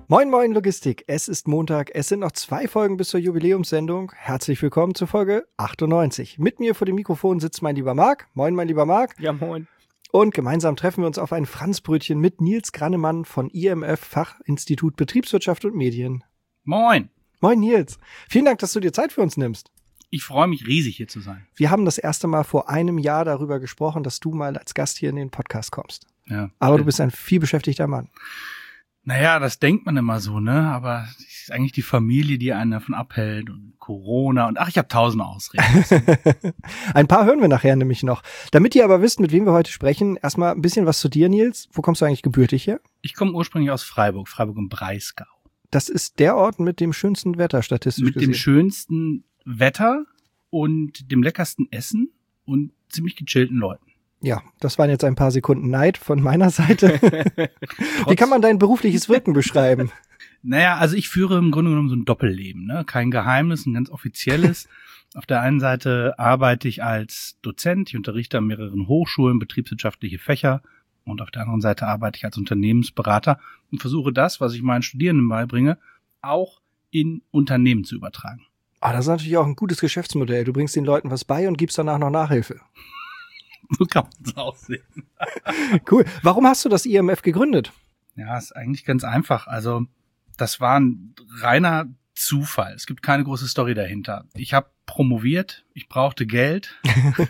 Moin Moin Logistik, es ist Montag, es sind noch 2 Folgen bis zur Jubiläumssendung. Herzlich willkommen zur Folge 98. Mit mir vor dem Mikrofon sitzt mein lieber Marc. Moin mein lieber Marc. Ja moin. Und gemeinsam treffen wir uns auf ein Franzbrötchen mit Nils Grannemann von IMF Fachinstitut Betriebswirtschaft und Medien. Moin. Moin Nils. Vielen Dank, dass du dir Zeit für uns nimmst. Ich freue mich riesig, hier zu sein. Wir haben das erste Mal vor einem Jahr darüber gesprochen, dass du mal als Gast hier in den Podcast kommst. Ja. Aber du bist ein vielbeschäftigter Mann. Naja, das denkt man immer so, ne? Aber es ist eigentlich die Familie, die einen davon abhält und Corona und ich habe 1000 Ausreden. Ein paar hören wir nachher nämlich noch. Damit ihr aber wisst, mit wem wir heute sprechen, erstmal ein bisschen was zu dir, Nils. Wo kommst du eigentlich gebürtig her? Ich komme ursprünglich aus Freiburg im Breisgau. Das ist der Ort mit dem schönsten Wetter statistisch Mit gesehen. dem schönsten Wetter und dem leckersten Essen und ziemlich gechillten Leuten. Ja, das waren jetzt ein paar Sekunden Neid von meiner Seite. Wie kann man dein berufliches Wirken beschreiben? Naja, also ich führe im Grunde genommen so ein Doppelleben, ne? Kein Geheimnis, ein ganz offizielles. Auf der einen Seite arbeite ich als Dozent, ich unterrichte an mehreren Hochschulen betriebswirtschaftliche Fächer und auf der anderen Seite arbeite ich als Unternehmensberater und versuche das, was ich meinen Studierenden beibringe, auch in Unternehmen zu übertragen. Das ist natürlich auch ein gutes Geschäftsmodell. Du bringst den Leuten was bei und gibst danach noch Nachhilfe. So kann man es auch sehen. Cool. Warum hast du das IMF gegründet? Ja, ist eigentlich ganz einfach. Also das war ein reiner Zufall. Es gibt keine große Story dahinter. Ich habe promoviert, ich brauchte Geld.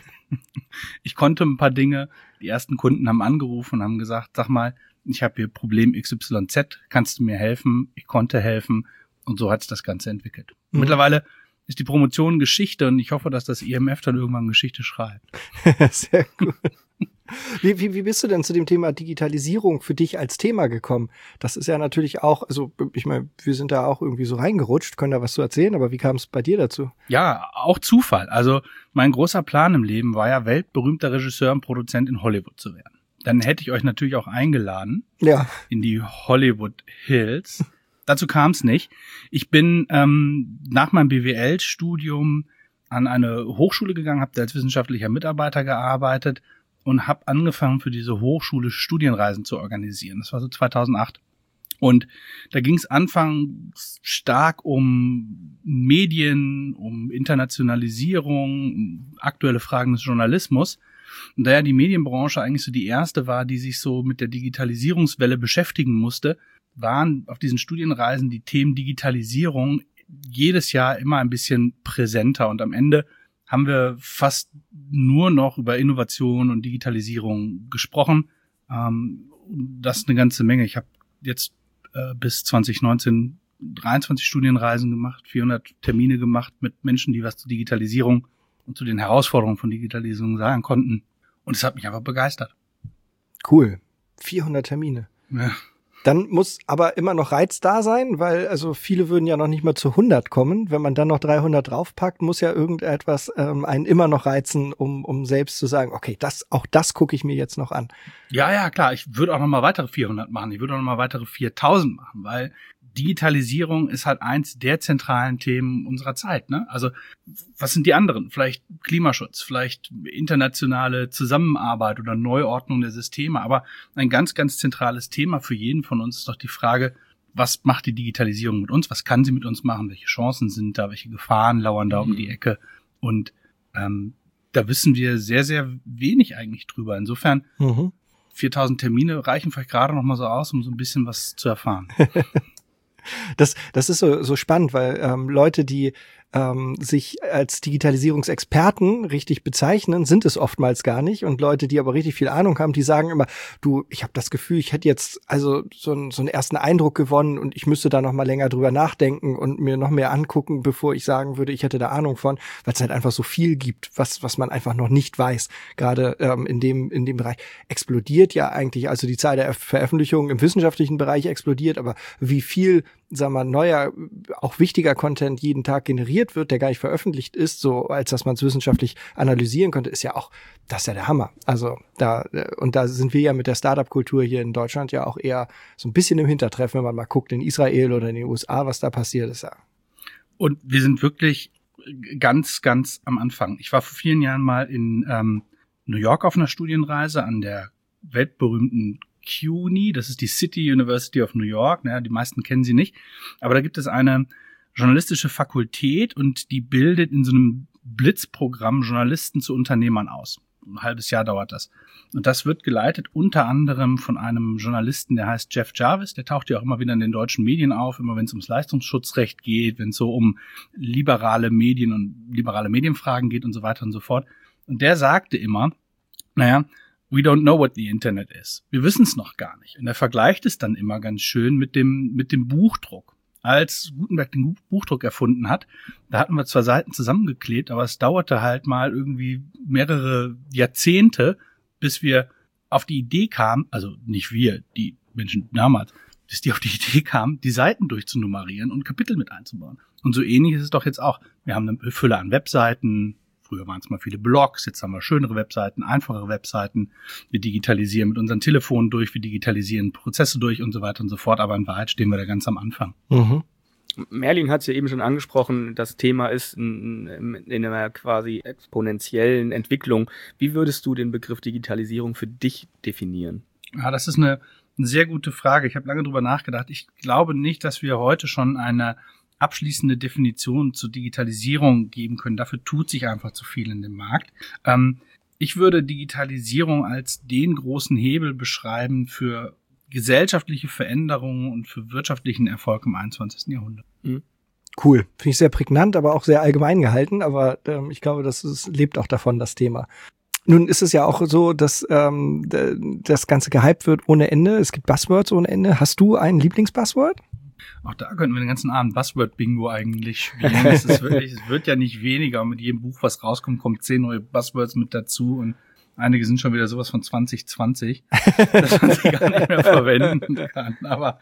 Ich konnte ein paar Dinge. Die ersten Kunden haben angerufen und haben gesagt, sag mal, ich habe hier Problem XYZ, kannst du mir helfen? Ich konnte helfen und so hat es das Ganze entwickelt. Mittlerweile ist die Promotion Geschichte und ich hoffe, dass das IMF dann irgendwann Geschichte schreibt. Sehr gut. Wie bist du denn zu dem Thema Digitalisierung für dich als Thema gekommen? Das ist ja natürlich auch, also ich meine, wir sind da auch irgendwie so reingerutscht, können da was zu erzählen, aber wie kam es bei dir dazu? Ja, auch Zufall. Also mein großer Plan im Leben war ja, weltberühmter Regisseur und Produzent in Hollywood zu werden. Dann hätte ich euch natürlich auch eingeladen in die Hollywood Hills. Dazu kam es nicht. Ich bin nach meinem BWL-Studium an eine Hochschule gegangen, habe da als wissenschaftlicher Mitarbeiter gearbeitet und habe angefangen, für diese Hochschule Studienreisen zu organisieren. Das war so 2008. Und da ging es anfangs stark um Medien, um Internationalisierung, um aktuelle Fragen des Journalismus. Und da ja die Medienbranche eigentlich so die erste war, die sich so mit der Digitalisierungswelle beschäftigen musste, waren auf diesen Studienreisen die Themen Digitalisierung jedes Jahr immer ein bisschen präsenter. Und am Ende haben wir fast nur noch über Innovation und Digitalisierung gesprochen. Das ist eine ganze Menge. Ich habe jetzt bis 2019 23 Studienreisen gemacht, 400 Termine gemacht mit Menschen, die was zur Digitalisierung und zu den Herausforderungen von Digitalisierung sagen konnten. Und es hat mich einfach begeistert. Cool. 400 Termine. Ja. Dann muss aber immer noch Reiz da sein, weil also viele würden ja noch nicht mal zu 100 kommen. Wenn man dann noch 300 draufpackt, muss ja irgendetwas einen immer noch reizen, um selbst zu sagen, okay, auch das gucke ich mir jetzt noch an. Ja, klar. Ich würde auch noch mal weitere 400 machen. Ich würde auch noch mal weitere 4000 machen, weil Digitalisierung ist halt eins der zentralen Themen unserer Zeit, ne? Also, was sind die anderen? Vielleicht Klimaschutz, vielleicht internationale Zusammenarbeit oder Neuordnung der Systeme. Aber ein ganz, ganz zentrales Thema für jeden von uns ist doch die Frage, was macht die Digitalisierung mit uns? Was kann sie mit uns machen? Welche Chancen sind da? Welche Gefahren lauern da um die Ecke? Und da wissen wir sehr, sehr wenig eigentlich drüber. Insofern 4000 Termine reichen vielleicht gerade noch mal so aus, um so ein bisschen was zu erfahren. Das ist so spannend, weil Leute, die sich als Digitalisierungsexperten richtig bezeichnen, sind es oftmals gar nicht. Und Leute, die aber richtig viel Ahnung haben, die sagen immer, du, ich habe das Gefühl, ich hätte jetzt also so einen ersten Eindruck gewonnen und ich müsste da noch mal länger drüber nachdenken und mir noch mehr angucken, bevor ich sagen würde, ich hätte da Ahnung von, weil es halt einfach so viel gibt, was man einfach noch nicht weiß. Gerade in dem Bereich explodiert ja eigentlich, also die Zahl der Veröffentlichungen im wissenschaftlichen Bereich explodiert, aber wie viel, sagen wir mal, neuer, auch wichtiger Content jeden Tag generiert wird, der gar nicht veröffentlicht ist, so als dass man es wissenschaftlich analysieren könnte, ist ja auch, das ist ja der Hammer. Also da sind wir ja mit der Startup-Kultur hier in Deutschland ja auch eher so ein bisschen im Hintertreffen, wenn man mal guckt in Israel oder in den USA, was da passiert ist. Ja. Und wir sind wirklich ganz, ganz am Anfang. Ich war vor vielen Jahren mal in New York auf einer Studienreise an der weltberühmten CUNY, das ist die City University of New York, naja, die meisten kennen sie nicht, aber da gibt es eine journalistische Fakultät und die bildet in so einem Blitzprogramm Journalisten zu Unternehmern aus. Ein halbes Jahr dauert das. Und das wird geleitet unter anderem von einem Journalisten, der heißt Jeff Jarvis. Der taucht ja auch immer wieder in den deutschen Medien auf, immer wenn es ums Leistungsschutzrecht geht, wenn es so um liberale Medien und liberale Medienfragen geht und so weiter und so fort. Und der sagte immer, naja, we don't know what the Internet is. Wir wissen es noch gar nicht. Und er vergleicht es dann immer ganz schön mit dem Buchdruck. Als Gutenberg den Buchdruck erfunden hat, da hatten wir zwar Seiten zusammengeklebt, aber es dauerte halt mal irgendwie mehrere Jahrzehnte, bis wir auf die Idee kamen, also nicht wir, die Menschen damals, bis die auf die Idee kamen, die Seiten durchzunummerieren und Kapitel mit einzubauen. Und so ähnlich ist es doch jetzt auch. Wir haben eine Fülle an Webseiten. Früher waren es mal viele Blogs, jetzt haben wir schönere Webseiten, einfachere Webseiten. Wir digitalisieren mit unseren Telefonen durch, wir digitalisieren Prozesse durch und so weiter und so fort. Aber in Wahrheit stehen wir da ganz am Anfang. Mhm. Merlin hat es ja eben schon angesprochen, das Thema ist in einer quasi exponentiellen Entwicklung. Wie würdest du den Begriff Digitalisierung für dich definieren? Ja, das ist eine sehr gute Frage. Ich habe lange drüber nachgedacht. Ich glaube nicht, dass wir heute schon eine abschließende Definition zur Digitalisierung geben können. Dafür tut sich einfach zu viel in dem Markt. Ich würde Digitalisierung als den großen Hebel beschreiben für gesellschaftliche Veränderungen und für wirtschaftlichen Erfolg im 21. Jahrhundert. Cool. Finde ich sehr prägnant, aber auch sehr allgemein gehalten. Aber ich glaube, lebt auch davon, das Thema. Nun ist es ja auch so, dass das Ganze gehypt wird ohne Ende. Es gibt Buzzwords ohne Ende. Hast du ein Lieblingsbuzzword? Auch da könnten wir den ganzen Abend Buzzword-Bingo eigentlich spielen. Es wird ja nicht weniger. Mit jedem Buch, was rauskommt, kommen 10 neue Buzzwords mit dazu und einige sind schon wieder sowas von 2020, dass man sie gar nicht mehr verwenden kann. Aber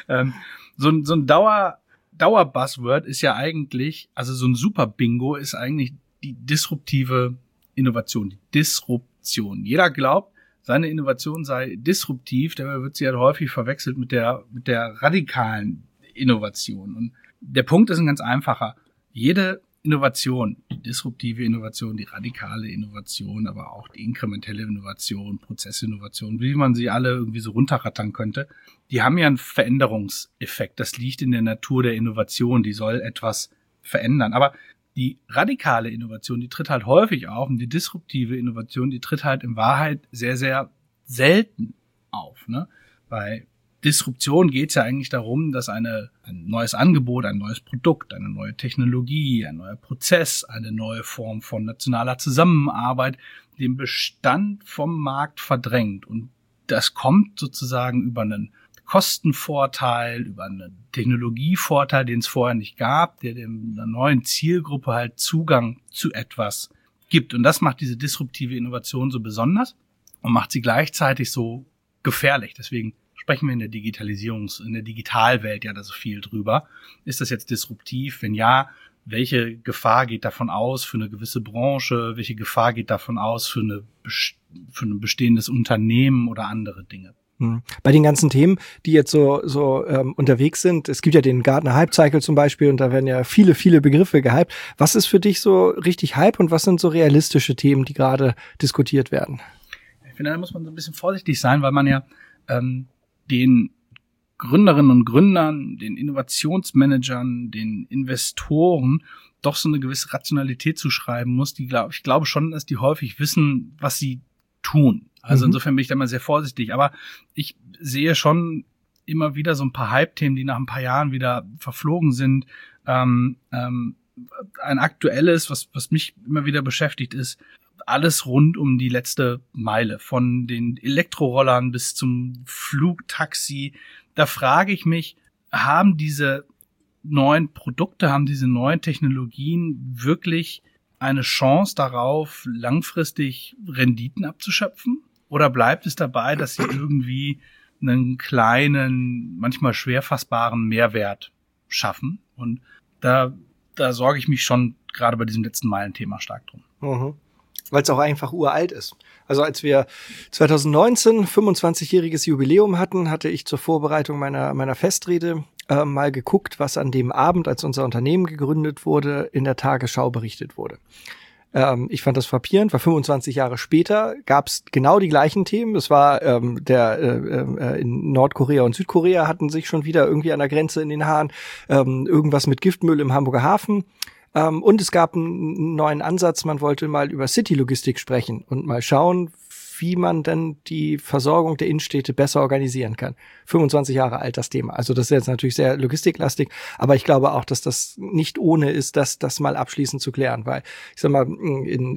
so ein Dauer-Buzzword ist ja eigentlich, also so ein Super-Bingo ist eigentlich die disruptive Innovation, die Disruption. Jeder glaubt, seine Innovation sei disruptiv, dabei wird sie halt häufig verwechselt mit der radikalen Innovation. Und der Punkt ist ein ganz einfacher. Jede Innovation, die disruptive Innovation, die radikale Innovation, aber auch die inkrementelle Innovation, Prozessinnovation, wie man sie alle irgendwie so runterrattern könnte, die haben ja einen Veränderungseffekt. Das liegt in der Natur der Innovation, die soll etwas verändern. Aber die radikale Innovation, die tritt halt häufig auf und die disruptive Innovation, die tritt halt in Wahrheit sehr, sehr selten auf. Ne? Bei Disruption geht es ja eigentlich darum, dass ein neues Angebot, ein neues Produkt, eine neue Technologie, ein neuer Prozess, eine neue Form von nationaler Zusammenarbeit den Bestand vom Markt verdrängt. Und das kommt sozusagen über einen Kostenvorteil, über einen Technologievorteil, den es vorher nicht gab, der einer neuen Zielgruppe halt Zugang zu etwas gibt. Und das macht diese disruptive Innovation so besonders und macht sie gleichzeitig so gefährlich. Deswegen sprechen wir in der Digitalwelt ja da so viel drüber. Ist das jetzt disruptiv? Wenn ja, welche Gefahr geht davon aus für eine gewisse Branche? Welche Gefahr geht davon aus für ein bestehendes Unternehmen oder andere Dinge? Bei den ganzen Themen, die jetzt so unterwegs sind, es gibt ja den Gartner Hype Cycle zum Beispiel und da werden ja viele, viele Begriffe gehypt. Was ist für dich so richtig Hype und was sind so realistische Themen, die gerade diskutiert werden? Ich finde, da muss man so ein bisschen vorsichtig sein, weil man ja den Gründerinnen und Gründern, den Innovationsmanagern, den Investoren doch so eine gewisse Rationalität zuschreiben muss. Ich glaube schon, dass die häufig wissen, was sie tun. Also insofern bin ich da mal sehr vorsichtig. Aber ich sehe schon immer wieder so ein paar Hype-Themen, die nach ein paar Jahren wieder verflogen sind. Ein aktuelles, was mich immer wieder beschäftigt, ist alles rund um die letzte Meile, von den Elektrorollern bis zum Flugtaxi. Da frage ich mich, haben diese neuen Produkte, haben diese neuen Technologien wirklich eine Chance darauf, langfristig Renditen abzuschöpfen? Oder bleibt es dabei, dass sie irgendwie einen kleinen, manchmal schwer fassbaren Mehrwert schaffen? Und da sorge ich mich schon gerade bei diesem letzten Meilen-Thema stark drum. Mhm. Weil es auch einfach uralt ist. Also als wir 2019 25-jähriges Jubiläum hatten, hatte ich zur Vorbereitung meiner Festrede mal geguckt, was an dem Abend, als unser Unternehmen gegründet wurde, in der Tagesschau berichtet wurde. Ich fand das frappierend, weil 25 Jahre später gab es genau die gleichen Themen. Es war in Nordkorea und Südkorea hatten sich schon wieder irgendwie an der Grenze in den Haaren, irgendwas mit Giftmüll im Hamburger Hafen. Und es gab einen neuen Ansatz, man wollte mal über City-Logistik sprechen und mal schauen, wie man dann die Versorgung der Innenstädte besser organisieren kann. 25 Jahre alt das Thema. Also das ist jetzt natürlich sehr logistiklastig, aber ich glaube auch, dass das nicht ohne ist, das mal abschließend zu klären, weil ich sag mal, in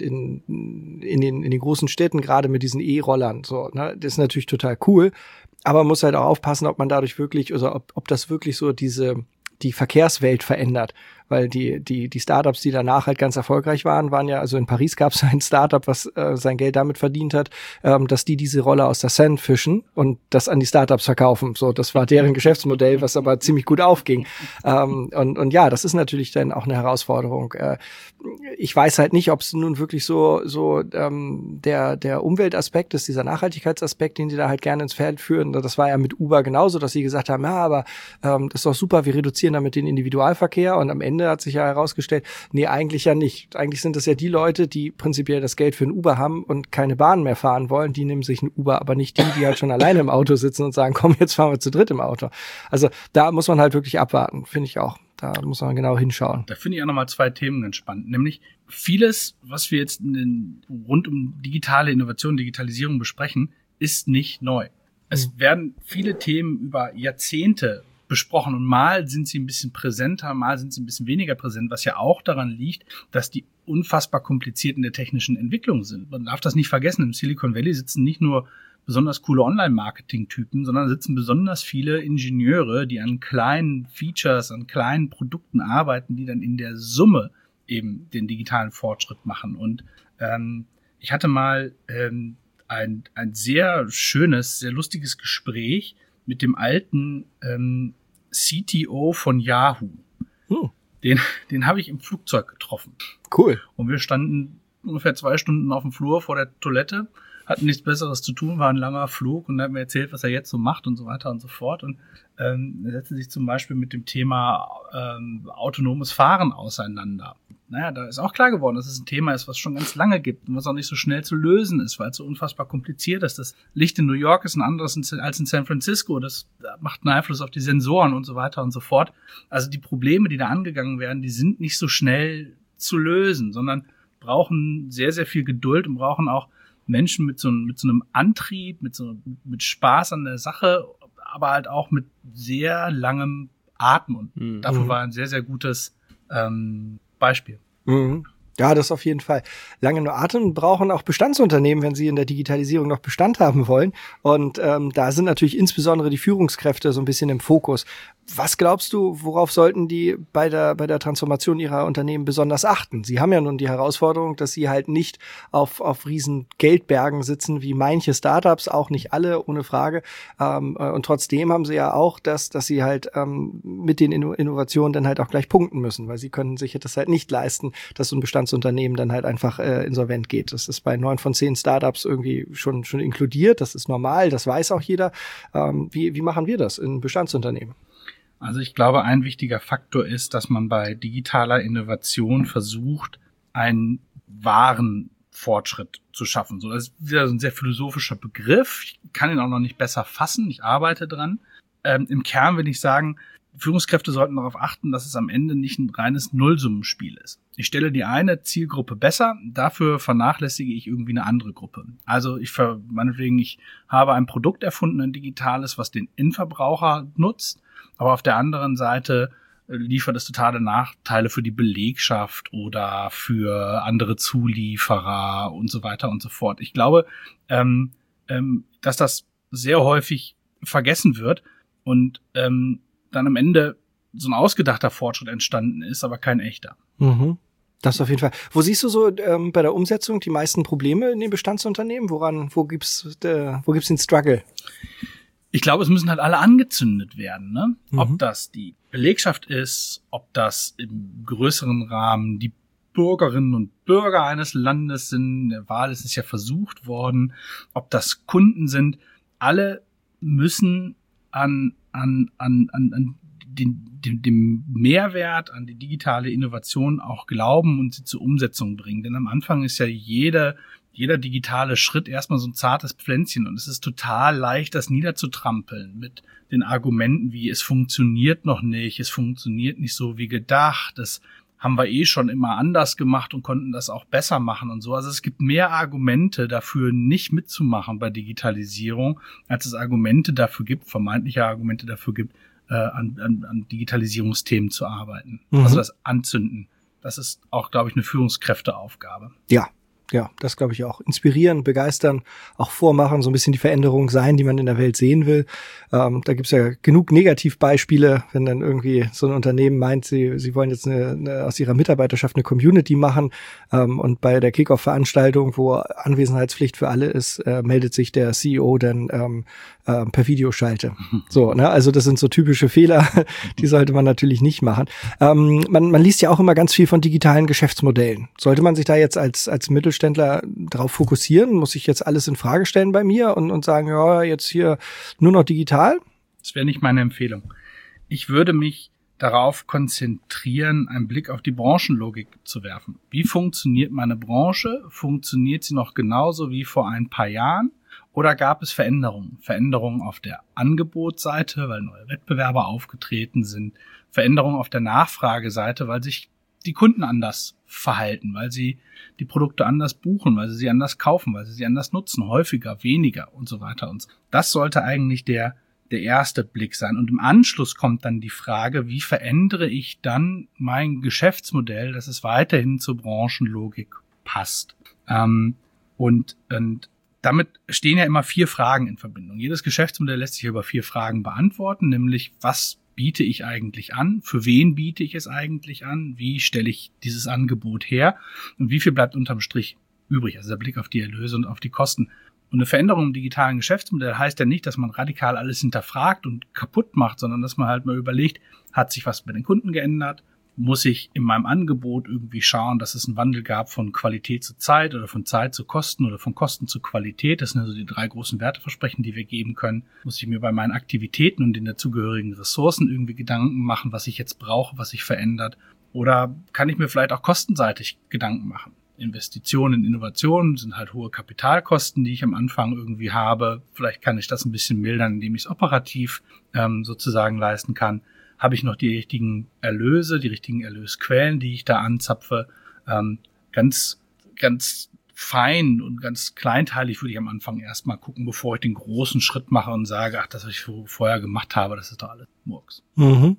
den großen Städten, gerade mit diesen E-Rollern, so, ne, das ist natürlich total cool, aber man muss halt auch aufpassen, ob man dadurch wirklich, also ob das wirklich so die Verkehrswelt verändert. Weil die Startups, die danach halt ganz erfolgreich waren ja, also in Paris gab es ein Startup, was sein Geld damit verdient hat, dass diese Roller aus der Seine fischen und das an die Startups verkaufen. So, das war deren Geschäftsmodell, was aber ziemlich gut aufging. Und ja, das ist natürlich dann auch eine Herausforderung. Ich weiß halt nicht, ob es nun wirklich so der Umweltaspekt ist, dieser Nachhaltigkeitsaspekt, den sie da halt gerne ins Feld führen. Das war ja mit Uber genauso, dass sie gesagt haben, ja, aber das ist doch super, wir reduzieren damit den Individualverkehr und am Ende hat sich ja herausgestellt, nee, eigentlich ja nicht. Eigentlich sind das ja die Leute, die prinzipiell das Geld für ein Uber haben und keine Bahn mehr fahren wollen, die nehmen sich ein Uber, aber nicht die halt schon alleine im Auto sitzen und sagen, komm, jetzt fahren wir zu dritt im Auto. Also da muss man halt wirklich abwarten, finde ich auch. Da muss man genau hinschauen. Da finde ich auch nochmal 2 Themen ganz spannend. Nämlich vieles, was wir jetzt rund um digitale Innovation, Digitalisierung besprechen, ist nicht neu. Es werden viele Themen über Jahrzehnte besprochen und mal sind sie ein bisschen präsenter, mal sind sie ein bisschen weniger präsent, was ja auch daran liegt, dass die unfassbar kompliziert in der technischen Entwicklung sind. Man darf das nicht vergessen, im Silicon Valley sitzen nicht nur besonders coole Online-Marketing-Typen, sondern sitzen besonders viele Ingenieure, die an kleinen Features, an kleinen Produkten arbeiten, die dann in der Summe eben den digitalen Fortschritt machen. Und ich hatte mal ein sehr schönes, sehr lustiges Gespräch mit dem alten CTO von Yahoo. Den habe ich im Flugzeug getroffen. Cool. Und wir standen ungefähr 2 Stunden auf dem Flur vor der Toilette, hatten nichts Besseres zu tun, war ein langer Flug und er hat mir erzählt, was er jetzt so macht und so weiter und so fort. Und er setzte sich zum Beispiel mit dem Thema autonomes Fahren auseinander. Naja, da ist auch klar geworden, dass es ein Thema ist, was schon ganz lange gibt und was auch nicht so schnell zu lösen ist, weil es so unfassbar kompliziert ist. Das Licht in New York ist ein anderes als in San Francisco. Das macht einen Einfluss auf die Sensoren und so weiter und so fort. Also die Probleme, die da angegangen werden, die sind nicht so schnell zu lösen, sondern brauchen sehr, sehr viel Geduld und brauchen auch Menschen mit so einem Antrieb, mit Spaß an der Sache, aber halt auch mit sehr langem Atem. Und dafür war ein sehr, sehr gutes Beispiel. Mhm. Ja, das auf jeden Fall. Lange nur Atem brauchen auch Bestandsunternehmen, wenn sie in der Digitalisierung noch Bestand haben wollen. Und da sind natürlich insbesondere die Führungskräfte so ein bisschen im Fokus. Was glaubst du, worauf sollten die bei der Transformation ihrer Unternehmen besonders achten? Sie haben ja nun die Herausforderung, dass sie halt nicht auf riesen Geldbergen sitzen, wie manche Startups, auch nicht alle, ohne Frage. Und trotzdem haben sie ja auch dass sie halt mit den Innovationen dann halt auch gleich punkten müssen, weil sie können sich das halt nicht leisten, dass so ein Bestandsunternehmen dann halt einfach insolvent geht. Das ist bei 9 von 10 Startups irgendwie schon inkludiert. Das ist normal, das weiß auch jeder. Wie machen wir das in Bestandsunternehmen? Also ich glaube, ein wichtiger Faktor ist, dass man bei digitaler Innovation versucht, einen wahren Fortschritt zu schaffen. So, das ist wieder so ein sehr philosophischer Begriff. Ich kann ihn auch noch nicht besser fassen. Ich arbeite dran. Im Kern will ich sagen, Führungskräfte sollten darauf achten, dass es am Ende nicht ein reines Nullsummenspiel ist. Ich stelle die eine Zielgruppe besser, dafür vernachlässige ich irgendwie eine andere Gruppe. Also meinetwegen, ich habe ein Produkt erfunden, ein digitales, was den Endverbraucher nutzt, aber auf der anderen Seite liefert es totale Nachteile für die Belegschaft oder für andere Zulieferer und so weiter und so fort. Ich glaube, dass das sehr häufig vergessen wird und dann am Ende so ein ausgedachter Fortschritt entstanden ist, aber kein echter. Mhm. Das auf jeden Fall. Wo siehst du so bei der Umsetzung die meisten Probleme in den Bestandsunternehmen? Wo gibt's den Struggle? Ich glaube, es müssen halt alle angezündet werden, ne? Ob das die Belegschaft ist, ob das im größeren Rahmen die Bürgerinnen und Bürger eines Landes sind. In der Wahl ist es ja versucht worden, ob das Kunden sind. Alle müssen an dem Mehrwert an die digitale Innovation auch glauben und sie zur Umsetzung bringen. Denn am Anfang ist ja jeder digitale Schritt erstmal so ein zartes Pflänzchen und es ist total leicht, das niederzutrampeln mit den Argumenten wie es funktioniert noch nicht, es funktioniert nicht so wie gedacht, das haben wir schon immer anders gemacht und konnten das auch besser machen und so. Also es gibt mehr Argumente dafür, nicht mitzumachen bei Digitalisierung, als es Argumente dafür gibt, vermeintliche Argumente dafür gibt, an Digitalisierungsthemen zu arbeiten. Mhm. Also das Anzünden. Das ist auch, glaube ich, eine Führungskräfteaufgabe. Ja, das glaube ich auch. Inspirieren, begeistern, auch vormachen, so ein bisschen die Veränderung sein, die man in der Welt sehen will. Da gibt's ja genug Negativbeispiele, wenn dann irgendwie so ein Unternehmen meint, sie wollen jetzt aus ihrer Mitarbeiterschaft eine Community machen und bei der Kick-Off-Veranstaltung, wo Anwesenheitspflicht für alle ist, meldet sich der CEO dann per Videoschalte. So, ne? Also das sind so typische Fehler, die sollte man natürlich nicht machen. Man liest ja auch immer ganz viel von digitalen Geschäftsmodellen. Sollte man sich da jetzt als Mittelständler drauf fokussieren? Muss ich jetzt alles in Frage stellen bei mir und sagen, ja, jetzt hier nur noch digital? Das wäre nicht meine Empfehlung. Ich würde mich darauf konzentrieren, einen Blick auf die Branchenlogik zu werfen. Wie funktioniert meine Branche? Funktioniert sie noch genauso wie vor ein paar Jahren? Oder gab es Veränderungen? Veränderungen auf der Angebotsseite, weil neue Wettbewerber aufgetreten sind. Veränderungen auf der Nachfrageseite, weil sich die Kunden anders verhalten, weil sie die Produkte anders buchen, weil sie anders kaufen, weil sie sie anders nutzen, häufiger, weniger und so weiter und so. Das sollte eigentlich der erste Blick sein. Und im Anschluss kommt dann die Frage, wie verändere ich dann mein Geschäftsmodell, dass es weiterhin zur Branchenlogik passt. Und damit stehen ja immer 4 Fragen in Verbindung. Jedes Geschäftsmodell lässt sich über 4 Fragen beantworten, nämlich was biete ich eigentlich an? Für wen biete ich es eigentlich an? Wie stelle ich dieses Angebot her? Und wie viel bleibt unterm Strich übrig? Also der Blick auf die Erlöse und auf die Kosten. Und eine Veränderung im digitalen Geschäftsmodell heißt ja nicht, dass man radikal alles hinterfragt und kaputt macht, sondern dass man halt mal überlegt, hat sich was bei den Kunden geändert? Muss ich in meinem Angebot irgendwie schauen, dass es einen Wandel gab von Qualität zu Zeit oder von Zeit zu Kosten oder von Kosten zu Qualität? Das sind also die 3 großen Werteversprechen, die wir geben können. Muss ich mir bei meinen Aktivitäten und den dazugehörigen Ressourcen irgendwie Gedanken machen, was ich jetzt brauche, was sich verändert? Oder kann ich mir vielleicht auch kostenseitig Gedanken machen? Investitionen in Innovationen sind halt hohe Kapitalkosten, die ich am Anfang irgendwie habe. Vielleicht kann ich das ein bisschen mildern, indem ich es operativ sozusagen leisten kann. Habe ich noch die richtigen Erlöse, die richtigen Erlösquellen, die ich da anzapfe. Ganz, ganz fein und ganz kleinteilig würde ich am Anfang erstmal gucken, bevor ich den großen Schritt mache und sage, ach, das, was ich vorher gemacht habe, das ist doch alles Murks. Mhm.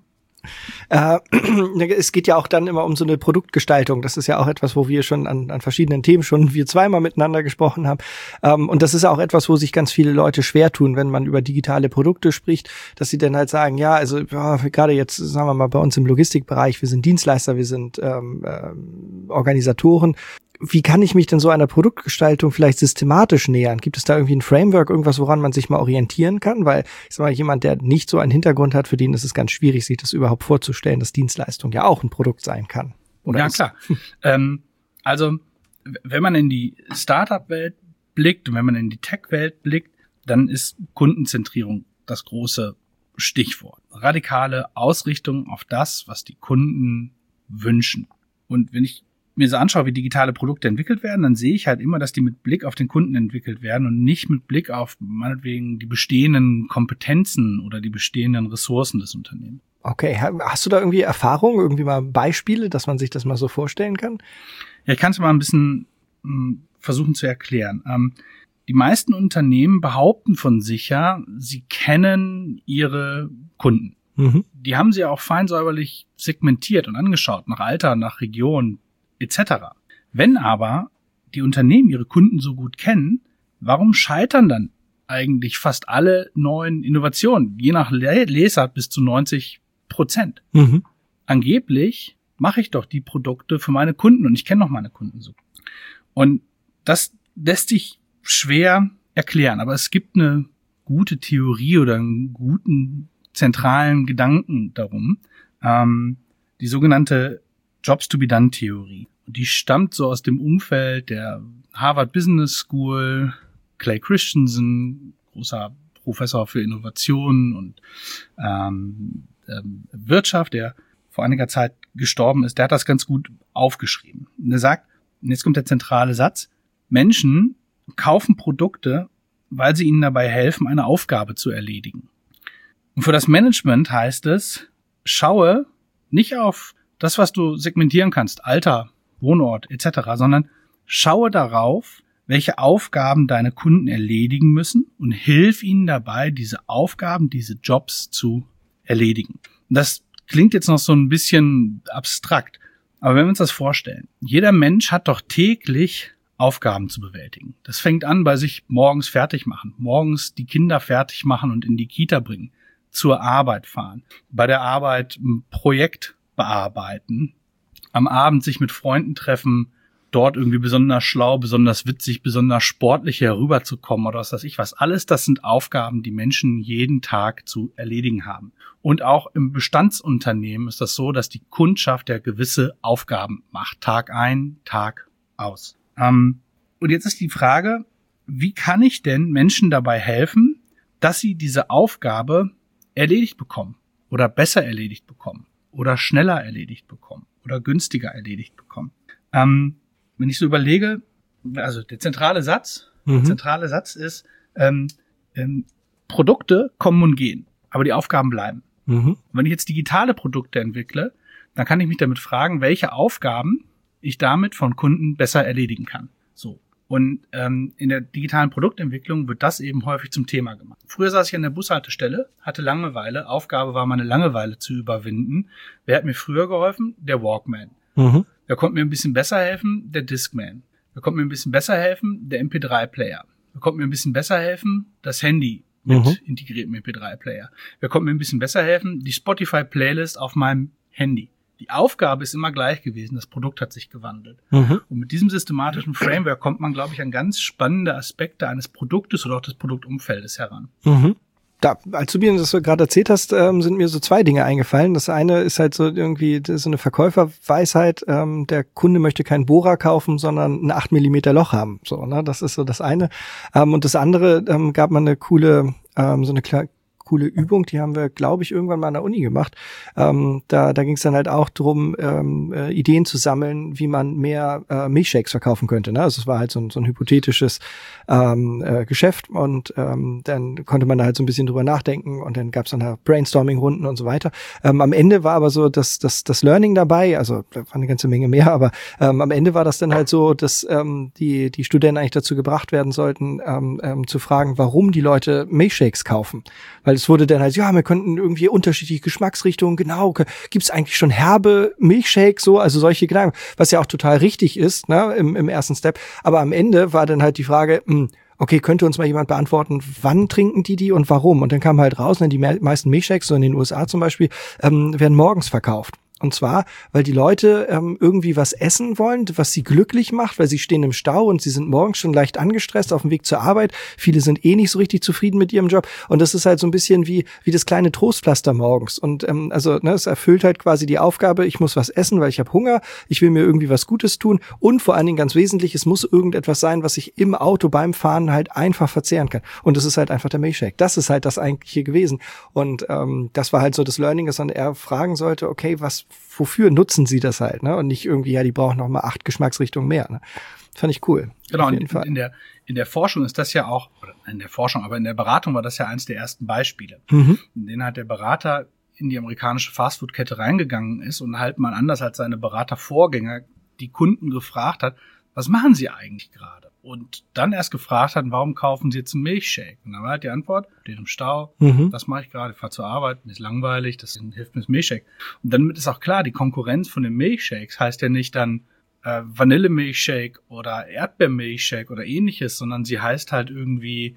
Es geht ja auch dann immer um so eine Produktgestaltung. Das ist ja auch etwas, wo wir schon an verschiedenen Themen schon wir zweimal miteinander gesprochen haben. Und das ist auch etwas, wo sich ganz viele Leute schwer tun, wenn man über digitale Produkte spricht, dass sie dann halt sagen, ja, also gerade jetzt, sagen wir mal, bei uns im Logistikbereich, wir sind Dienstleister, wir sind Organisatoren. Wie kann ich mich denn so einer Produktgestaltung vielleicht systematisch nähern? Gibt es da irgendwie ein Framework, irgendwas, woran man sich mal orientieren kann? Weil, ich sag mal, jemand, der nicht so einen Hintergrund hat, für den ist es ganz schwierig, sich das überhaupt vorzustellen, dass Dienstleistung ja auch ein Produkt sein kann. Oder ja, klar. Also, wenn man in die Startup-Welt blickt und wenn man in die Tech-Welt blickt, dann ist Kundenzentrierung das große Stichwort. Radikale Ausrichtung auf das, was die Kunden wünschen. Und wenn ich mir so anschaue, wie digitale Produkte entwickelt werden, dann sehe ich halt immer, dass die mit Blick auf den Kunden entwickelt werden und nicht mit Blick auf meinetwegen die bestehenden Kompetenzen oder die bestehenden Ressourcen des Unternehmens. Okay, hast du da irgendwie Erfahrungen, irgendwie mal Beispiele, dass man sich das mal so vorstellen kann? Ja, ich kann es mal ein bisschen versuchen zu erklären. Die meisten Unternehmen behaupten von sich ja, sie kennen ihre Kunden. Mhm. Die haben sie auch fein säuberlich segmentiert und angeschaut, nach Alter, nach Region, etc. Wenn aber die Unternehmen ihre Kunden so gut kennen, warum scheitern dann eigentlich fast alle neuen Innovationen? Je nach Lesart bis zu 90%. Mhm. Angeblich mache ich doch die Produkte für meine Kunden und ich kenne doch meine Kunden so. Und das lässt sich schwer erklären, aber es gibt eine gute Theorie oder einen guten zentralen Gedanken darum, die sogenannte Jobs-to-be-done-Theorie. Und die stammt so aus dem Umfeld der Harvard Business School, Clay Christensen, großer Professor für Innovation und Wirtschaft, der vor einiger Zeit gestorben ist, der hat das ganz gut aufgeschrieben. Und er sagt, und jetzt kommt der zentrale Satz, Menschen kaufen Produkte, weil sie ihnen dabei helfen, eine Aufgabe zu erledigen. Und für das Management heißt es, schaue nicht auf das, was du segmentieren kannst, Alter, Wohnort etc., sondern schaue darauf, welche Aufgaben deine Kunden erledigen müssen und hilf ihnen dabei, diese Aufgaben, diese Jobs zu erledigen. Das klingt jetzt noch so ein bisschen abstrakt, aber wenn wir uns das vorstellen, jeder Mensch hat doch täglich Aufgaben zu bewältigen. Das fängt an bei sich morgens fertig machen, morgens die Kinder fertig machen und in die Kita bringen, zur Arbeit fahren, bei der Arbeit ein Projekt bearbeiten, am Abend sich mit Freunden treffen, dort irgendwie besonders schlau, besonders witzig, besonders sportlich herüberzukommen oder was weiß ich was. Alles das sind Aufgaben, die Menschen jeden Tag zu erledigen haben. Und auch im Bestandsunternehmen ist das so, dass die Kundschaft ja gewisse Aufgaben macht. Tag ein, Tag aus. Und jetzt ist die Frage, wie kann ich denn Menschen dabei helfen, dass sie diese Aufgabe erledigt bekommen oder besser erledigt bekommen oder schneller erledigt bekommen oder günstiger erledigt bekommen? Wenn ich so überlege, also der zentrale Satz ist, Produkte kommen und gehen, aber die Aufgaben bleiben. Und wenn ich jetzt digitale Produkte entwickle, dann kann ich mich damit fragen, welche Aufgaben ich damit von Kunden besser erledigen kann. So. Und in der digitalen Produktentwicklung wird das eben häufig zum Thema gemacht. Früher saß ich an der Bushaltestelle, hatte Langeweile. Aufgabe war, meine Langeweile zu überwinden. Wer hat mir früher geholfen? Der Walkman. Wer konnte mir ein bisschen besser helfen? Der Discman. Wer konnte mir ein bisschen besser helfen? Der MP3-Player. Wer konnte mir ein bisschen besser helfen? Das Handy mit integriertem MP3-Player. Wer konnte mir ein bisschen besser helfen? Die Spotify-Playlist auf meinem Handy. Die Aufgabe ist immer gleich gewesen, das Produkt hat sich gewandelt. Und mit diesem systematischen Framework kommt man, glaube ich, an ganz spannende Aspekte eines Produktes oder auch des Produktumfeldes heran. Da, als du mir das so gerade erzählt hast, sind mir so zwei Dinge eingefallen. Das eine ist halt so irgendwie so eine Verkäuferweisheit, der Kunde möchte keinen Bohrer kaufen, sondern ein 8 Millimeter Loch haben. So, ne? Das ist so das eine. Und das andere gab man eine coole Übung, die haben wir, glaube ich, irgendwann mal an der Uni gemacht. Da ging es dann halt auch drum, Ideen zu sammeln, wie man mehr Milchshakes verkaufen könnte. Ne? Also es war halt so ein hypothetisches Geschäft und dann konnte man da halt so ein bisschen drüber nachdenken und dann gab es dann halt Brainstorming-Runden und so weiter. Am Ende war aber so das Learning dabei, also da war eine ganze Menge mehr, aber am Ende war das dann halt so, dass die Studenten eigentlich dazu gebracht werden sollten, zu fragen, warum die Leute Milchshakes kaufen. Weil es wurde dann halt, ja, wir könnten irgendwie unterschiedliche Geschmacksrichtungen, genau, gibt es eigentlich schon herbe Milchshakes, so, also solche Gedanken, was ja auch total richtig ist, ne, im ersten Step. Aber am Ende war dann halt die Frage, okay, könnte uns mal jemand beantworten, wann trinken die und warum? Und dann kam halt raus, ne, die meisten Milchshakes, so in den USA zum Beispiel, werden morgens verkauft. Und zwar, weil die Leute irgendwie was essen wollen, was sie glücklich macht, weil sie stehen im Stau und sie sind morgens schon leicht angestresst auf dem Weg zur Arbeit. Viele sind eh nicht so richtig zufrieden mit ihrem Job. Und das ist halt so ein bisschen wie das kleine Trostpflaster morgens. Und es erfüllt halt quasi die Aufgabe, ich muss was essen, weil ich habe Hunger, ich will mir irgendwie was Gutes tun. Und vor allen Dingen ganz wesentlich, es muss irgendetwas sein, was ich im Auto beim Fahren halt einfach verzehren kann. Und das ist halt einfach der Milchshake. Das ist halt das Eigentliche gewesen. Und das war halt so das Learning, dass dann er fragen sollte, okay, wofür nutzen sie das halt, ne? Und nicht irgendwie, ja, die brauchen noch mal 8 Geschmacksrichtungen mehr, ne? Fand ich cool. Genau, und in der Forschung ist das ja auch, oder in der Forschung, aber in der Beratung war das ja eins der ersten Beispiele. In denen halt der Berater in die amerikanische Fastfood-Kette reingegangen ist und halt mal anders als seine Beratervorgänger die Kunden gefragt hat, was machen sie eigentlich gerade? Und dann erst gefragt hat, warum kaufen sie jetzt einen Milchshake? Und dann war halt die Antwort, steht im Stau, das mache ich gerade, ich fahre zur Arbeit, mir ist langweilig, das hilft mir das Milchshake. Und damit ist auch klar, die Konkurrenz von den Milchshakes heißt ja nicht dann Vanillemilchshake oder Erdbeermilchshake oder ähnliches, sondern sie heißt halt irgendwie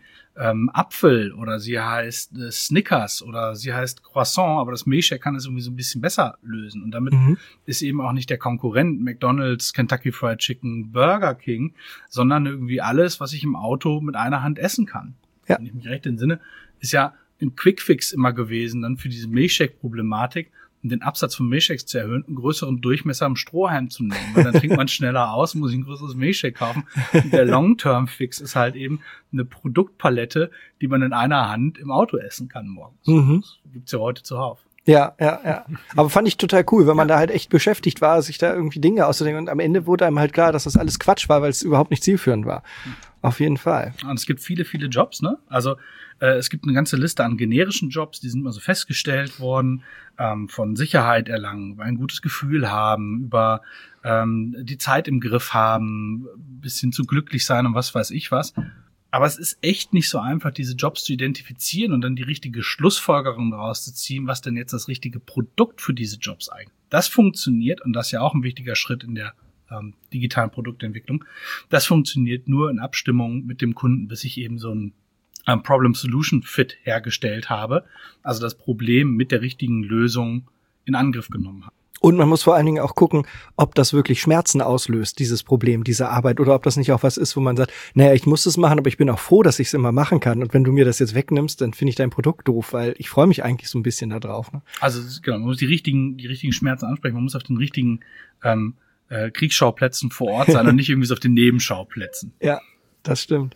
Apfel oder sie heißt Snickers oder sie heißt Croissant, aber das Milchshake kann es irgendwie so ein bisschen besser lösen. Und damit ist eben auch nicht der Konkurrent McDonald's, Kentucky Fried Chicken, Burger King, sondern irgendwie alles, was ich im Auto mit einer Hand essen kann. Ja. Wenn ich mich recht entsinne, ist ja ein Quickfix immer gewesen, dann für diese Milchshake-Problematik, um den Absatz von Milchshakes zu erhöhen, einen größeren Durchmesser im Strohhalm zu nehmen. Weil dann trinkt man schneller aus, muss ich ein größeres Milchshake kaufen. Und der Long-Term-Fix ist halt eben eine Produktpalette, die man in einer Hand im Auto essen kann morgens. Das gibt's ja heute zuhauf. Ja. Aber fand ich total cool, wenn man da halt echt beschäftigt war, sich da irgendwie Dinge auszudenken. Und am Ende wurde einem halt klar, dass das alles Quatsch war, weil es überhaupt nicht zielführend war. Auf jeden Fall. Und es gibt viele, viele Jobs, ne? Also es gibt eine ganze Liste an generischen Jobs, die sind immer so festgestellt worden, von Sicherheit erlangen, über ein gutes Gefühl haben, über die Zeit im Griff haben, bis hin zu glücklich sein und was weiß ich was. Aber es ist echt nicht so einfach, diese Jobs zu identifizieren und dann die richtige Schlussfolgerung daraus zu ziehen, was denn jetzt das richtige Produkt für diese Jobs eigentlich. Das funktioniert, und das ist ja auch ein wichtiger Schritt in der digitalen Produktentwicklung. Das funktioniert nur in Abstimmung mit dem Kunden, bis ich eben so ein Problem-Solution-Fit hergestellt habe. Also das Problem mit der richtigen Lösung in Angriff genommen habe. Und man muss vor allen Dingen auch gucken, ob das wirklich Schmerzen auslöst, dieses Problem, diese Arbeit, oder ob das nicht auch was ist, wo man sagt, naja, ich muss es machen, aber ich bin auch froh, dass ich es immer machen kann. Und wenn du mir das jetzt wegnimmst, dann finde ich dein Produkt doof, weil ich freue mich eigentlich so ein bisschen da drauf. Ne? Also genau, man muss die richtigen Schmerzen ansprechen, man muss auf den richtigen Kriegsschauplätzen vor Ort sein und nicht irgendwie so auf den Nebenschauplätzen. Ja, das stimmt.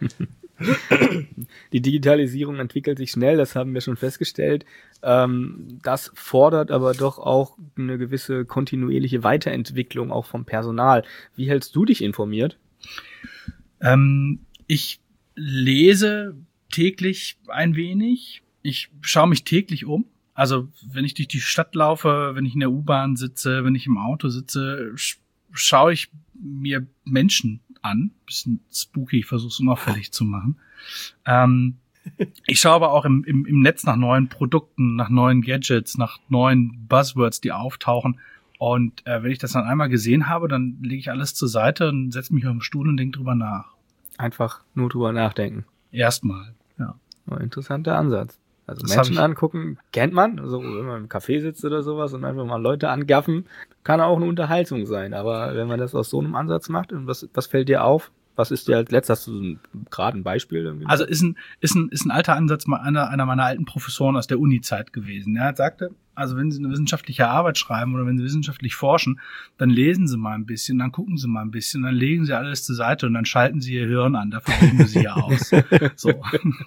Die Digitalisierung entwickelt sich schnell, das haben wir schon festgestellt. Das fordert aber doch auch eine gewisse kontinuierliche Weiterentwicklung auch vom Personal. Wie hältst du dich informiert? Ich lese täglich ein wenig. Ich schaue mich täglich um. Also wenn ich durch die Stadt laufe, wenn ich in der U-Bahn sitze, wenn ich im Auto sitze, schaue ich mir Menschen an. Bisschen spooky, ich versuche es unauffällig zu machen. Ich schaue aber auch im Netz nach neuen Produkten, nach neuen Gadgets, nach neuen Buzzwords, die auftauchen. Und wenn ich das dann einmal gesehen habe, dann lege ich alles zur Seite und setze mich auf den Stuhl und denke drüber nach. Einfach nur drüber nachdenken. Erstmal, ja. Interessanter Ansatz. Also Das Menschen angucken, kennt man. Also wenn man im Café sitzt oder sowas und einfach mal Leute angaffen, kann auch eine Unterhaltung sein. Aber wenn man das aus so einem Ansatz macht, was fällt dir auf? Was ist dir als letztes? Hast du gerade ein Beispiel? Irgendwie? Also ist ein alter Ansatz einer meiner alten Professoren aus der Uni-Zeit gewesen. Er sagte, also wenn Sie eine wissenschaftliche Arbeit schreiben oder wenn Sie wissenschaftlich forschen, dann lesen Sie mal ein bisschen, dann gucken Sie mal ein bisschen, dann legen Sie alles zur Seite und dann schalten Sie Ihr Hirn an. Dafür bilden Sie ja aus. So.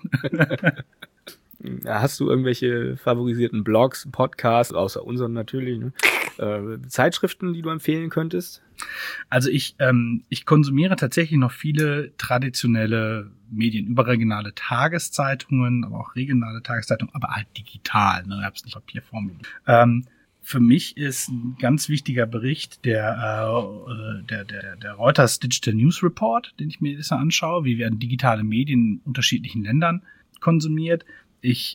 Hast du irgendwelche favorisierten Blogs, Podcasts, außer unseren natürlich, ne? Zeitschriften, die du empfehlen könntest? Also ich konsumiere tatsächlich noch viele traditionelle Medien, überregionale Tageszeitungen, aber auch regionale Tageszeitungen, aber halt digital, ne? Ich hab's nicht Papier vor mir. Für mich ist ein ganz wichtiger Bericht der Reuters Digital News Report, den ich mir jetzt anschaue, wie werden digitale Medien in unterschiedlichen Ländern konsumiert. Ich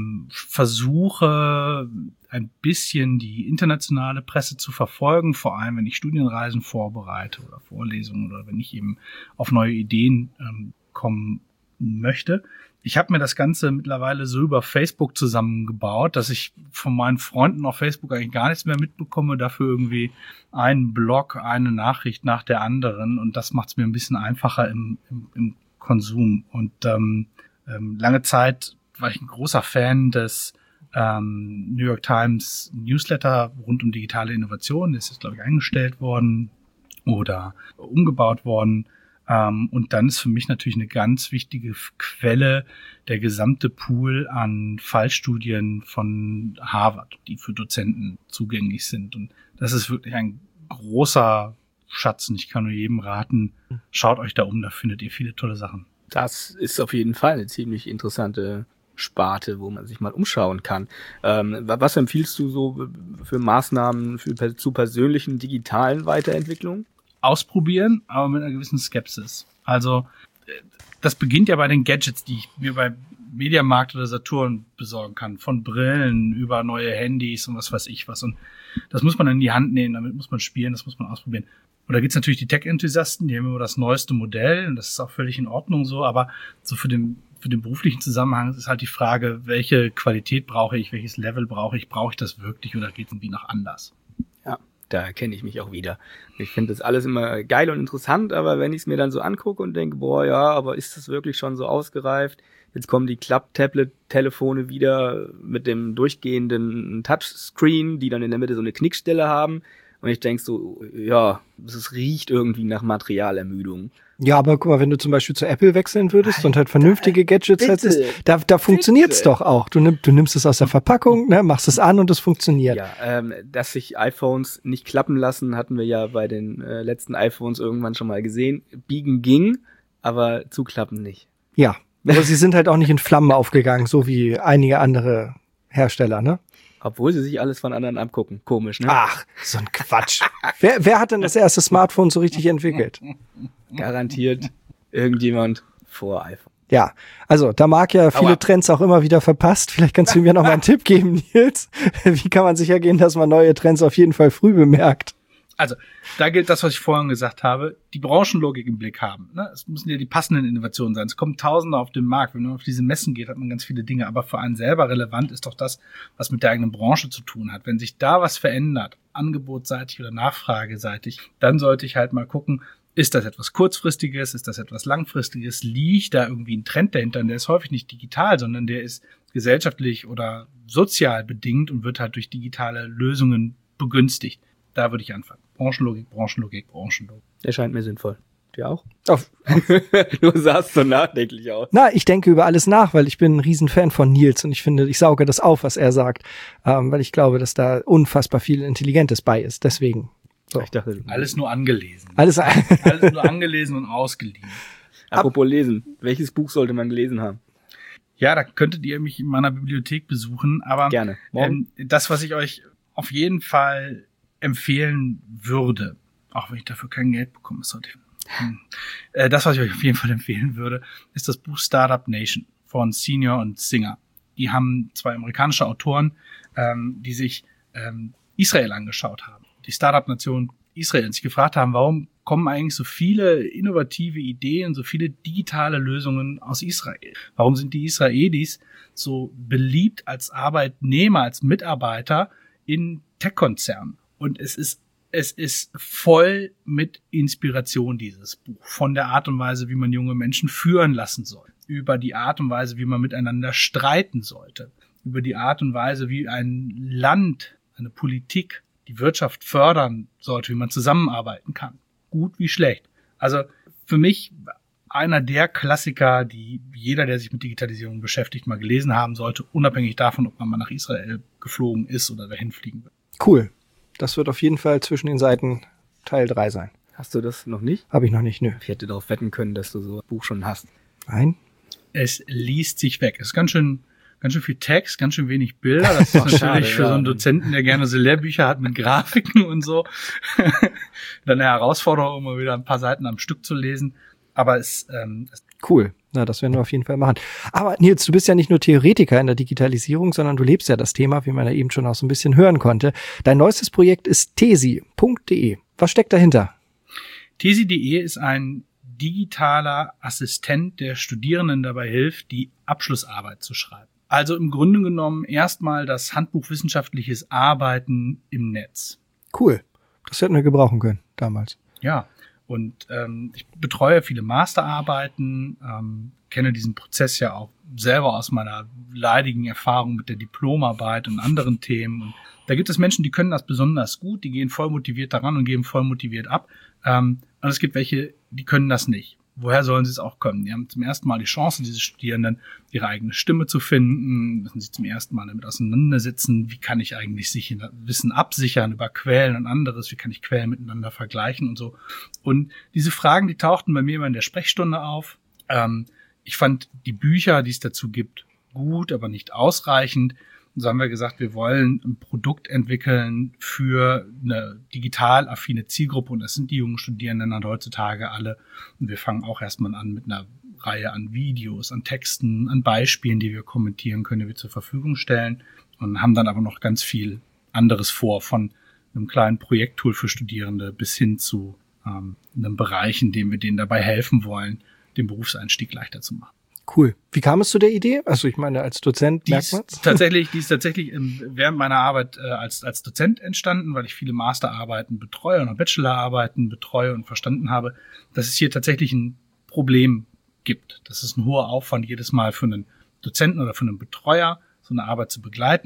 versuche ein bisschen die internationale Presse zu verfolgen, vor allem wenn ich Studienreisen vorbereite oder Vorlesungen oder wenn ich eben auf neue Ideen kommen möchte. Ich habe mir das Ganze mittlerweile so über Facebook zusammengebaut, dass ich von meinen Freunden auf Facebook eigentlich gar nichts mehr mitbekomme, dafür irgendwie einen Blog, eine Nachricht nach der anderen, und das macht es mir ein bisschen einfacher im Konsum. Und lange Zeit war ich ein großer Fan des New York Times Newsletter rund um digitale Innovation. Das ist jetzt, glaube ich, eingestellt worden oder umgebaut worden. Und dann ist für mich natürlich eine ganz wichtige Quelle der gesamte Pool an Fallstudien von Harvard, die für Dozenten zugänglich sind. Und das ist wirklich ein großer Schatz. Und ich kann nur jedem raten, schaut euch da um, da findet ihr viele tolle Sachen. Das ist auf jeden Fall eine ziemlich interessante Sparte, wo man sich mal umschauen kann. Was empfiehlst du so für Maßnahmen zu persönlichen digitalen Weiterentwicklungen? Ausprobieren, aber mit einer gewissen Skepsis. Also das beginnt ja bei den Gadgets, die ich mir bei Mediamarkt oder Saturn besorgen kann. Von Brillen über neue Handys und was weiß ich was. Und das muss man in die Hand nehmen, damit muss man spielen, das muss man ausprobieren. Und da gibt's natürlich die Tech-Enthusiasten, die haben immer das neueste Modell und das ist auch völlig in Ordnung so, aber so für den beruflichen Zusammenhang ist halt die Frage, welche Qualität brauche ich, welches Level brauche ich das wirklich oder geht es irgendwie noch anders? Ja, da erkenne ich mich auch wieder. Ich finde das alles immer geil und interessant, aber wenn ich es mir dann so angucke und denke, boah, ja, aber ist das wirklich schon so ausgereift? Jetzt kommen die Klapp-Tablet-Telefone wieder mit dem durchgehenden Touchscreen, die dann in der Mitte so eine Knickstelle haben. Und ich denk so, ja, es riecht irgendwie nach Materialermüdung. Ja, aber guck mal, wenn du zum Beispiel zu Apple wechseln würdest und halt vernünftige Gadgets hättest, da funktioniert's doch auch. Du nimmst es aus der Verpackung, ne, machst es an und es funktioniert. Ja, dass sich iPhones nicht klappen lassen, hatten wir ja bei den letzten iPhones irgendwann schon mal gesehen. Biegen ging, aber zuklappen nicht. Ja, aber sie sind halt auch nicht in Flammen aufgegangen, so wie einige andere Hersteller, ne? Obwohl sie sich alles von anderen abgucken. Komisch, ne? Ach, so ein Quatsch. Wer hat denn das erste Smartphone so richtig entwickelt? Garantiert irgendjemand vor iPhone. Ja, also da Marc ja viele Trends auch immer wieder verpasst. Vielleicht kannst du mir noch mal einen Tipp geben, Nils. Wie kann man sicher gehen, dass man neue Trends auf jeden Fall früh bemerkt? Also, da gilt das, was ich vorhin gesagt habe, die Branchenlogik im Blick haben. Ne? Es müssen ja die passenden Innovationen sein. Es kommen Tausende auf den Markt. Wenn man auf diese Messen geht, hat man ganz viele Dinge. Aber für einen selber relevant ist doch das, was mit der eigenen Branche zu tun hat. Wenn sich da was verändert, angebotsseitig oder nachfrageseitig, dann sollte ich halt mal gucken, ist das etwas Kurzfristiges, ist das etwas Langfristiges, liegt da irgendwie ein Trend dahinter? Und der ist häufig nicht digital, sondern der ist gesellschaftlich oder sozial bedingt und wird halt durch digitale Lösungen begünstigt. Da würde ich anfangen. Branchenlogik. Der scheint mir sinnvoll. Dir auch? Du sahst so nachdenklich aus. Na, ich denke über alles nach, weil ich bin ein Riesenfan von Nils und ich finde, ich sauge das auf, was er sagt, weil ich glaube, dass da unfassbar viel Intelligentes bei ist. Deswegen. So. Ich dachte, alles nur angelesen. Alles nur angelesen und ausgeliehen. Apropos lesen. Welches Buch sollte man gelesen haben? Ja, da könntet ihr mich in meiner Bibliothek besuchen, aber gerne. Das, was ich euch auf jeden Fall empfehlen würde, auch wenn ich dafür kein Geld bekomme, das, was ich euch auf jeden Fall empfehlen würde, ist das Buch Startup Nation von Senior und Singer. Die haben 2 amerikanische Autoren, die sich Israel angeschaut haben, die Startup-Nation Israel, und sich gefragt haben, warum kommen eigentlich so viele innovative Ideen, so viele digitale Lösungen aus Israel? Warum sind die Israelis so beliebt als Arbeitnehmer, als Mitarbeiter in Tech-Konzernen? Und es ist voll mit Inspiration, dieses Buch. Von der Art und Weise, wie man junge Menschen führen lassen soll. Über die Art und Weise, wie man miteinander streiten sollte. Über die Art und Weise, wie ein Land, eine Politik, die Wirtschaft fördern sollte, wie man zusammenarbeiten kann. Gut wie schlecht. Also für mich einer der Klassiker, die jeder, der sich mit Digitalisierung beschäftigt, mal gelesen haben sollte, unabhängig davon, ob man mal nach Israel geflogen ist oder dahin fliegen will. Cool. Das wird auf jeden Fall zwischen den Seiten Teil 3 sein. Hast du das noch nicht? Habe ich noch nicht, nö. Ich hätte darauf wetten können, dass du so ein Buch schon hast. Nein. Es liest sich weg. Es ist ganz schön viel Text, ganz schön wenig Bilder. Das ist natürlich schade, für so einen Dozenten, der gerne so Lehrbücher hat mit Grafiken und so, dann eine Herausforderung, immer wieder ein paar Seiten am Stück zu lesen. Aber es cool. Na, das werden wir auf jeden Fall machen. Aber Nils, du bist ja nicht nur Theoretiker in der Digitalisierung, sondern du lebst ja das Thema, wie man ja eben schon auch so ein bisschen hören konnte. Dein neuestes Projekt ist tesi.de. Was steckt dahinter? Tesi.de ist ein digitaler Assistent, der Studierenden dabei hilft, die Abschlussarbeit zu schreiben. Also im Grunde genommen erstmal das Handbuch wissenschaftliches Arbeiten im Netz. Cool. Das hätten wir gebrauchen können damals. Ja. Und ich betreue viele Masterarbeiten, kenne diesen Prozess ja auch selber aus meiner leidigen Erfahrung mit der Diplomarbeit und anderen Themen. Und da gibt es Menschen, die können das besonders gut, die gehen voll motiviert daran und geben voll motiviert ab. Und es gibt welche, die können das nicht. Woher sollen sie es auch können? Die haben zum ersten Mal die Chance, diese Studierenden, ihre eigene Stimme zu finden, müssen sich zum ersten Mal damit auseinandersetzen, wie kann ich eigentlich Wissen absichern über Quellen und anderes, wie kann ich Quellen miteinander vergleichen und so. Und diese Fragen, die tauchten bei mir immer in der Sprechstunde auf. Ich fand die Bücher, die es dazu gibt, gut, aber nicht ausreichend. Und so haben wir gesagt, wir wollen ein Produkt entwickeln für eine digital affine Zielgruppe. Und das sind die jungen Studierenden halt heutzutage alle. Und wir fangen auch erstmal an mit einer Reihe an Videos, an Texten, an Beispielen, die wir kommentieren können, die wir zur Verfügung stellen. Und haben dann aber noch ganz viel anderes vor, von einem kleinen Projekttool für Studierende bis hin zu einem Bereich, in dem wir denen dabei helfen wollen, den Berufseinstieg leichter zu machen. Cool. Wie kam es zu der Idee? Also ich meine, als Dozent merkt man's? Die ist tatsächlich während meiner Arbeit als Dozent entstanden, weil ich viele Masterarbeiten betreue und auch Bachelorarbeiten betreue und verstanden habe, dass es hier tatsächlich ein Problem gibt. Das ist ein hoher Aufwand jedes Mal für einen Dozenten oder für einen Betreuer, so eine Arbeit zu begleiten.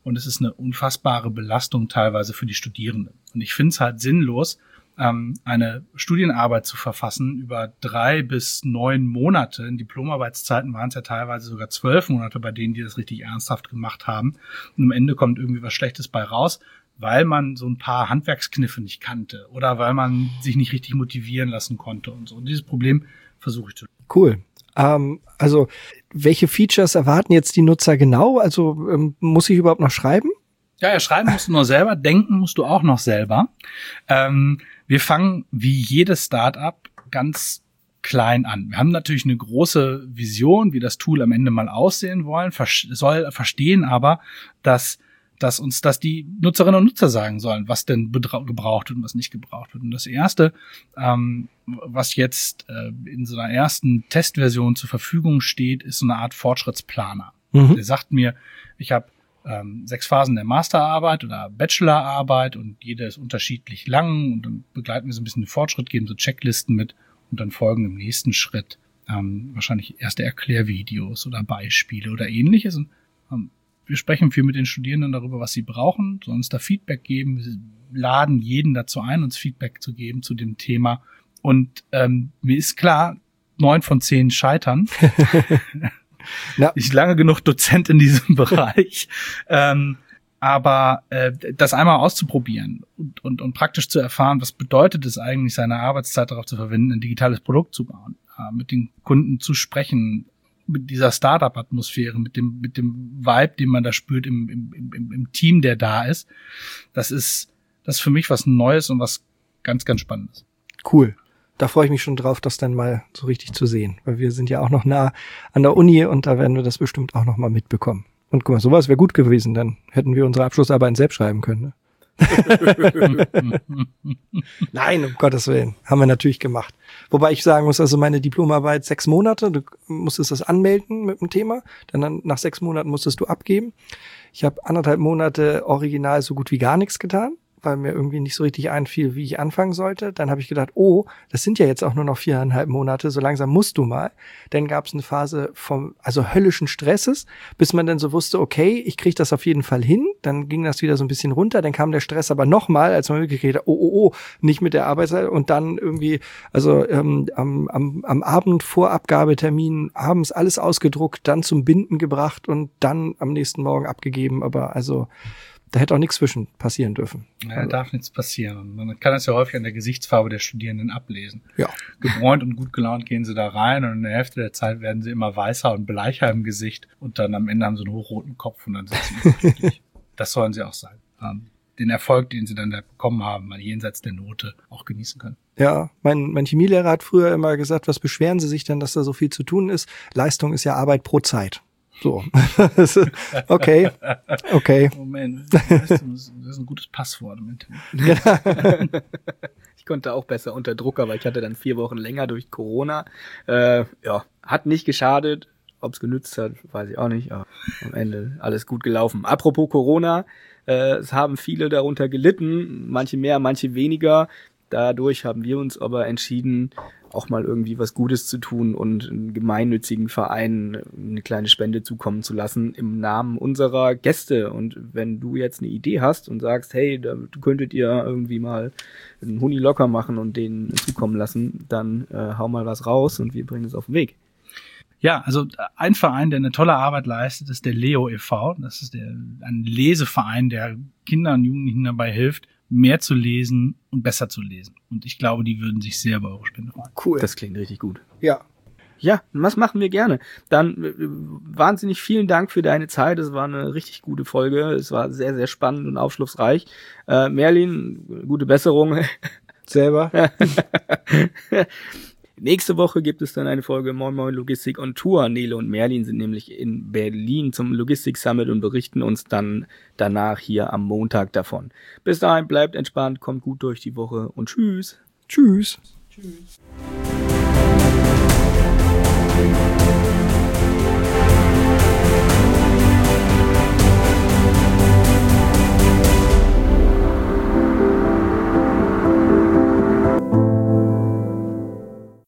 und es ist eine unfassbare Belastung teilweise für die Studierenden. Und ich finde es halt sinnlos, eine Studienarbeit zu verfassen über 3 bis 9 Monate. In Diplomarbeitszeiten waren es ja teilweise sogar 12 Monate bei denen, die das richtig ernsthaft gemacht haben. Und am Ende kommt irgendwie was Schlechtes bei raus, weil man so ein paar Handwerkskniffe nicht kannte oder weil man sich nicht richtig motivieren lassen konnte und so. Und dieses Problem versuche ich zu lösen. Cool. Also welche Features erwarten jetzt die Nutzer genau? Also muss ich überhaupt noch schreiben? Ja, schreiben musst du noch selber, denken musst du auch noch selber. Wir fangen wie jedes Startup ganz klein an. Wir haben natürlich eine große Vision, wie das Tool am Ende mal aussehen verstehen aber, dass die Nutzerinnen und Nutzer sagen sollen, was denn gebraucht wird und was nicht gebraucht wird. Und das Erste, was jetzt in so einer ersten Testversion zur Verfügung steht, ist so eine Art Fortschrittsplaner. Der sagt mir, ich habe 6 Phasen der Masterarbeit oder Bachelorarbeit und jede ist unterschiedlich lang und dann begleiten wir so ein bisschen den Fortschritt, geben so Checklisten mit und dann folgen im nächsten Schritt wahrscheinlich erste Erklärvideos oder Beispiele oder ähnliches. Und wir sprechen viel mit den Studierenden darüber, was sie brauchen, sollen uns da Feedback geben, wir laden jeden dazu ein, uns Feedback zu geben zu dem Thema. Und mir ist klar, 9 von 10 scheitern. Ja. Ich bin lange genug Dozent in diesem Bereich. Aber das einmal auszuprobieren und praktisch zu erfahren, was bedeutet es eigentlich, seine Arbeitszeit darauf zu verwenden, ein digitales Produkt zu bauen, mit den Kunden zu sprechen, mit dieser Startup-Atmosphäre, mit dem Vibe, den man da spürt im Team, der da ist, das ist für mich was Neues und was ganz, ganz Spannendes. Cool. Da freue ich mich schon drauf, das dann mal so richtig zu sehen, weil wir sind ja auch noch nah an der Uni und da werden wir das bestimmt auch noch mal mitbekommen. Und guck mal, sowas wäre gut gewesen, dann hätten wir unsere Abschlussarbeiten selbst schreiben können. Ne? Nein, um Gottes Willen, haben wir natürlich gemacht. Wobei ich sagen muss, also meine Diplomarbeit 6 Monate, du musstest das anmelden mit dem Thema, dann nach 6 Monaten musstest du abgeben. Ich habe 1,5 Monate original so gut wie gar nichts getan, weil mir irgendwie nicht so richtig einfiel, wie ich anfangen sollte. Dann habe ich gedacht, oh, das sind ja jetzt auch nur noch 4,5 Monate, so langsam musst du mal. Dann gab es eine Phase also höllischen Stresses, bis man dann so wusste, okay, ich kriege das auf jeden Fall hin. Dann ging das wieder so ein bisschen runter, dann kam der Stress aber nochmal, als man wirklich gedacht hat, oh, nicht mit der Arbeitszeit. Und dann irgendwie, also am Abend vor Abgabetermin abends alles ausgedruckt, dann zum Binden gebracht und dann am nächsten Morgen abgegeben. Aber also da hätte auch nichts zwischen passieren dürfen. Ja, da darf nichts passieren. Man kann das ja häufig an der Gesichtsfarbe der Studierenden ablesen. Ja. Gebräunt und gut gelaunt gehen sie da rein und in der Hälfte der Zeit werden sie immer weißer und bleicher im Gesicht und dann am Ende haben sie einen hochroten Kopf und dann sind sie unglücklich. Das sollen sie auch sein. Den Erfolg, den sie dann da bekommen haben, mal jenseits der Note auch genießen können. Ja, mein Chemielehrer hat früher immer gesagt, was beschweren Sie sich denn, dass da so viel zu tun ist? Leistung ist ja Arbeit pro Zeit. So. Okay. Moment, das ist ein gutes Passwort im Internet. Ich konnte auch besser unter Druck, aber ich hatte dann 4 Wochen länger durch Corona. Hat nicht geschadet. Ob es genützt hat, weiß ich auch nicht. Aber am Ende alles gut gelaufen. Apropos Corona, es haben viele darunter gelitten. Manche mehr, manche weniger. Dadurch haben wir uns aber entschieden, auch mal irgendwie was Gutes zu tun und einen gemeinnützigen Verein eine kleine Spende zukommen zu lassen im Namen unserer Gäste. Und wenn du jetzt eine Idee hast und sagst, hey, da könntet ihr irgendwie mal einen Huni locker machen und den zukommen lassen, dann hau mal was raus und wir bringen es auf den Weg. Ja, also ein Verein, der eine tolle Arbeit leistet, ist der Leo e.V. Das ist ein Leseverein, der Kindern und Jugendlichen dabei hilft, mehr zu lesen und besser zu lesen. Und ich glaube, die würden sich sehr über eure Spende freuen. Cool. Das klingt richtig gut. Ja. Ja, was machen wir gerne. Dann wahnsinnig vielen Dank für deine Zeit. Es war eine richtig gute Folge. Es war sehr, sehr spannend und aufschlussreich. Merlin, gute Besserung. Selber. Nächste Woche gibt es dann eine Folge Moin Moin Logistik on Tour. Nele und Merlin sind nämlich in Berlin zum Logistik Summit und berichten uns dann danach hier am Montag davon. Bis dahin bleibt entspannt, kommt gut durch die Woche und tschüss. Tschüss. Tschüss.